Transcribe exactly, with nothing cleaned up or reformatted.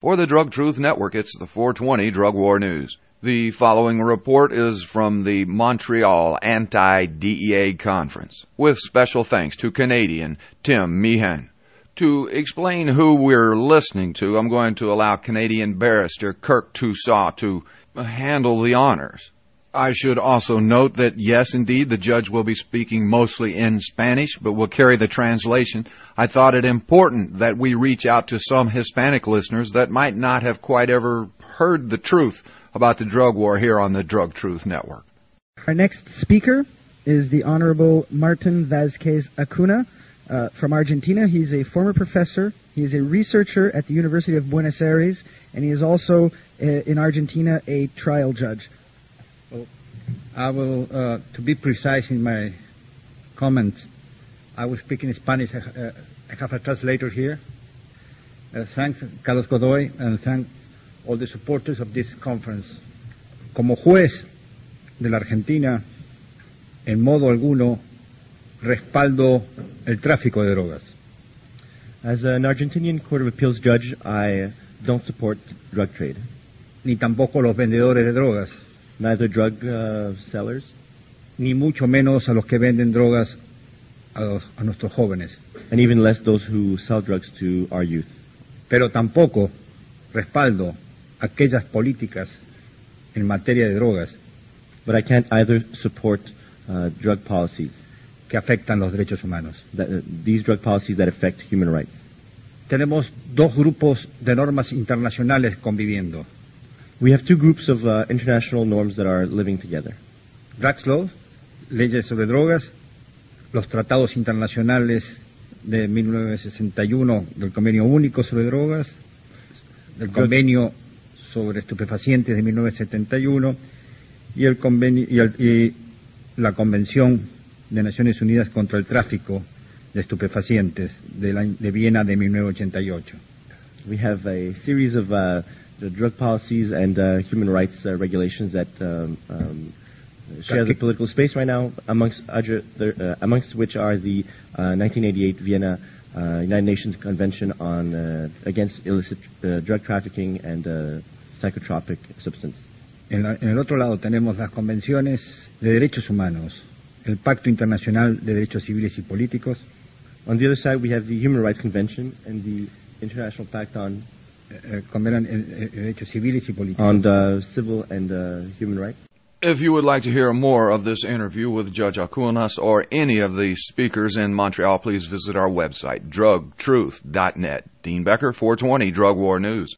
For the Drug Truth Network, it's the four twenty Drug War News. The following report is from the Montreal Anti-D E A Conference, with special thanks to Canadian Tim Meehan. To explain who we're listening to, I'm going to allow Canadian barrister Kirk Toussaint to handle the honors. I should also note that, yes, indeed, the judge will be speaking mostly in Spanish, but will carry the translation. I thought it important that we reach out to some Hispanic listeners that might not have quite ever heard the truth about the drug war here on the Drug Truth Network. Our next speaker is the Honorable Martin Vázquez Acuna uh, from Argentina. He's a former professor. He is a researcher at the University of Buenos Aires, and he is also, uh, in Argentina, a trial judge. Well, I will, uh, to be precise in my comments, I will speak in Spanish. Uh, I have a translator here. Uh, thanks, Carlos Godoy, and thanks all the supporters of this conference. Como juez de la Argentina, en modo alguno, respaldo el tráfico de drogas. As an Argentinian Court of Appeals judge, I don't support drug trade. Ni tampoco los vendedores de drogas. Neither drug uh, sellers. Ni mucho menos a los que venden drogas a, los, a nuestros jóvenes. And even less those who sell drugs to our youth. Pero tampoco respaldo aquellas políticas en materia de drogas. But I can't either support uh, drug policies que afectan los derechos humanos. That, uh, these drug policies that affect human rights. Tenemos dos grupos de normas internacionales conviviendo. We have two groups of uh, international norms that are living together. Drugs law, leyes sobre drogas, los tratados internacionales de mil novecientos sesenta y uno del Convenio Único sobre Drogas, del Convenio sobre Estupefacientes de mil novecientos setenta y uno y, el convenio, y, el, y la Convención de Naciones Unidas contra el Tráfico de Estupefacientes de, la, de Viena de mil novecientos ochenta y ocho. We have a series of uh, the drug policies and uh, human rights uh, regulations that um, um, share the political space right now, amongst, other, uh, amongst which are the uh, nineteen eighty-eight Vienna uh, United Nations Convention on uh, against illicit uh, drug trafficking and uh, psychotropic substance. En, la, en el otro lado tenemos las convenciones de derechos humanos, el Pacto Internacional de Derechos Civiles y Políticos. On the other side, we have the Human Rights Convention and the International Pact on uh, derechos civiles y políticos. On the civil and uh, human rights. If you would like to hear more of this interview with Judge Acunas or any of the speakers in Montreal, please visit our website, drug truth dot net. Dean Becker, four twenty Drug War News.